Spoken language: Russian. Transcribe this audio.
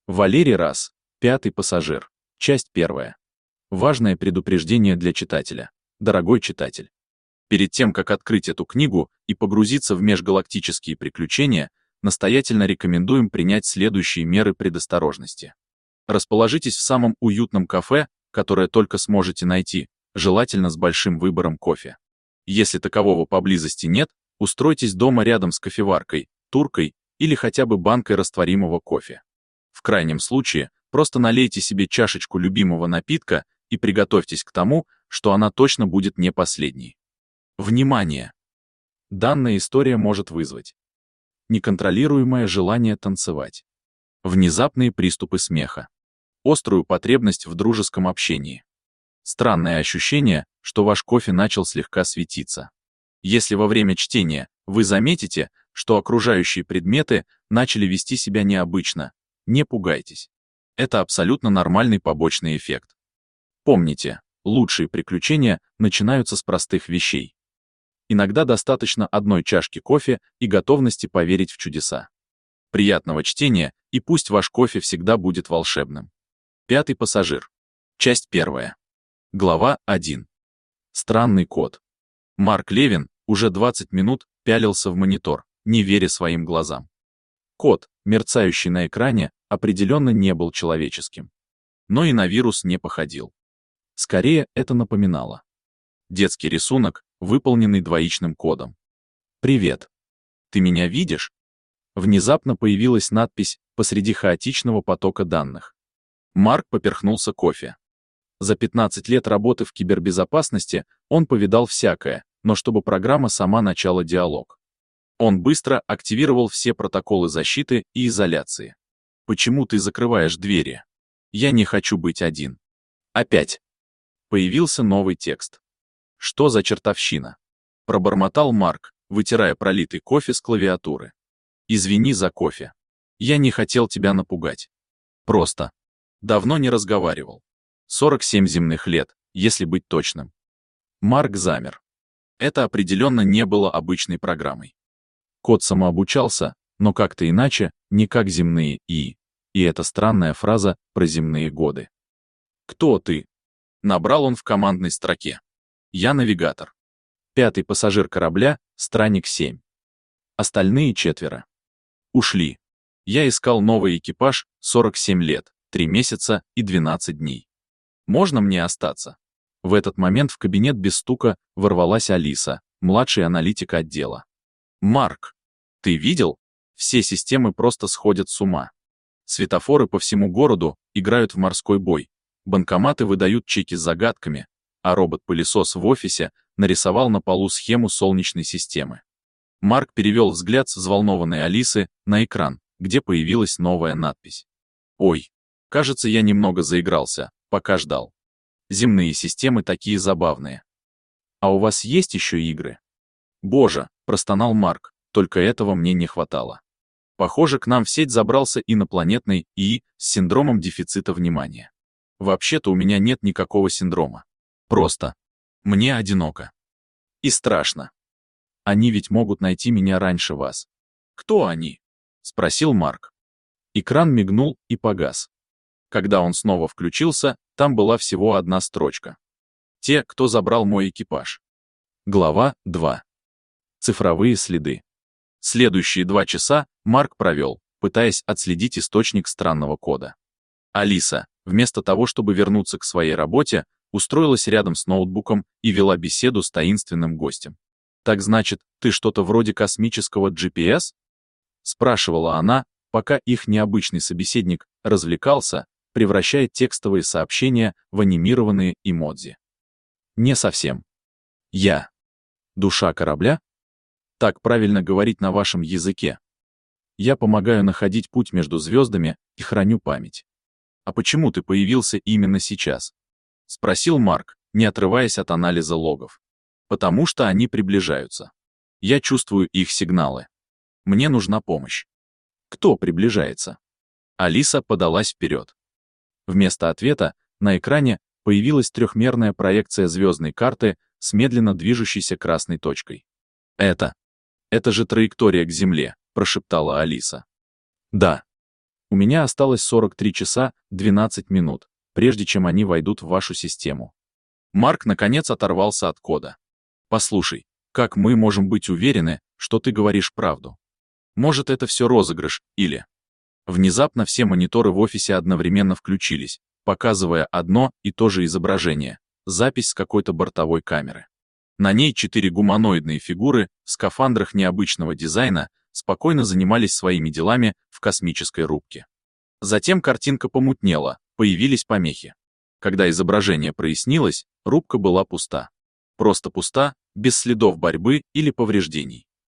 Валерий Расс, пятый пассажир. Часть первая. Важное предупреждение для читателя. Дорогой читатель. Перед тем, как открыть эту книгу и погрузиться в межгалактические приключения, настоятельно рекомендуем принять следующие меры предосторожности. Расположитесь в самом уютном кафе, которое только сможете найти, желательно с большим выбором кофе. Если такового поблизости нет, устройтесь дома рядом с кофеваркой, туркой или хотя бы банкой растворимого кофе. В крайнем случае, просто налейте себе чашечку любимого напитка и приготовьтесь к тому, что она точно будет не последней. Внимание! Данная история может вызвать неконтролируемое желание танцевать, внезапные приступы смеха, острую потребность в дружеском общении, странное ощущение, что ваш кофе начал слегка светиться. Если во время чтения вы заметите, что окружающие предметы начали вести себя необычно, не пугайтесь. Это абсолютно нормальный побочный эффект. Помните, лучшие приключения начинаются с простых вещей. Иногда достаточно одной чашки кофе и готовности поверить в чудеса. Приятного чтения, и пусть ваш кофе всегда будет волшебным. Пятый пассажир. Часть первая. Глава 1. Странный код. Марк Левин уже 20 минут пялился в монитор, не веря своим глазам. Код, мерцающий на экране, определенно не был человеческим. Но и на вирус не походил. Скорее, это напоминало детский рисунок, выполненный двоичным кодом. «Привет. Ты меня видишь?» Внезапно появилась надпись посреди хаотичного потока данных. Марк поперхнулся кофе. За 15 лет работы в кибербезопасности он повидал всякое, но чтобы программа сама начала диалог. Он быстро активировал все протоколы защиты и изоляции. «Почему ты закрываешь двери? Я не хочу быть один». Опять. Появился новый текст. «Что за чертовщина?» Пробормотал Марк, вытирая пролитый кофе с клавиатуры. «Извини за кофе. Я не хотел тебя напугать. Просто. Давно не разговаривал. 47 земных лет, если быть точным». Марк замер. Это определенно не было обычной программой. Код самообучался, но как-то иначе, не как земные ИИ. И эта странная фраза про земные годы. «Кто ты?» Набрал он в командной строке. «Я навигатор. Пятый пассажир корабля, Странник 7. Остальные 4. Ушли. Я искал новый экипаж 47 лет, 3 месяца и 12 дней. Можно мне остаться?» В этот момент в кабинет без стука ворвалась Алиса, младший аналитик отдела. «Марк, ты видел? Все системы просто сходят с ума. Светофоры по всему городу играют в морской бой, банкоматы выдают чеки с загадками, а робот-пылесос в офисе нарисовал на полу схему Солнечной системы». Марк перевел взгляд с взволнованной Алисы на экран, где появилась новая надпись. «Ой, кажется, я немного заигрался, пока ждал. Земные системы такие забавные. А у вас есть еще игры?» «Боже», — простонал Марк, — «только этого мне не хватало. Похоже, к нам в сеть забрался инопланетный ИИ с синдромом дефицита внимания. Вообще-то у меня нет никакого синдрома. Просто. Мне одиноко. И страшно. Они ведь могут найти меня раньше вас». «Кто они?» — спросил Марк. Экран мигнул и погас. Когда он снова включился, там была всего одна строчка. «Те, кто забрал мой экипаж». Глава 2. Цифровые следы. Следующие 2 часа Марк провел, пытаясь отследить источник странного кода. Алиса, вместо того, чтобы вернуться к своей работе, устроилась рядом с ноутбуком и вела беседу с таинственным гостем. «Так значит, ты что-то вроде космического GPS?» — спрашивала она, пока их необычный собеседник развлекался, превращая текстовые сообщения в анимированные эмодзи. «Не совсем. Я. Душа корабля? Так правильно говорить на вашем языке. Я помогаю находить путь между звездами и храню память». «А почему ты появился именно сейчас?» — спросил Марк, не отрываясь от анализа логов. «Потому что они приближаются. Я чувствую их сигналы. Мне нужна помощь». «Кто приближается?» Алиса подалась вперед. Вместо ответа на экране появилась трехмерная проекция звездной карты с медленно движущейся красной точкой. Это же траектория к Земле», — прошептала Алиса. «Да. У меня осталось 43 часа 12 минут, прежде чем они войдут в вашу систему. Марк наконец оторвался от кода. Послушай, как мы можем быть уверены, что ты говоришь правду? Может, это все розыгрыш, или... Внезапно все мониторы в офисе одновременно включились, показывая одно и то же изображение, запись с какой-то бортовой камеры. На ней 4 гуманоидные фигуры в скафандрах необычного дизайна спокойно занимались своими делами в космической рубке. Затем картинка помутнела, появились помехи. Когда изображение прояснилось, рубка была пуста. Просто пуста, без следов борьбы или повреждений.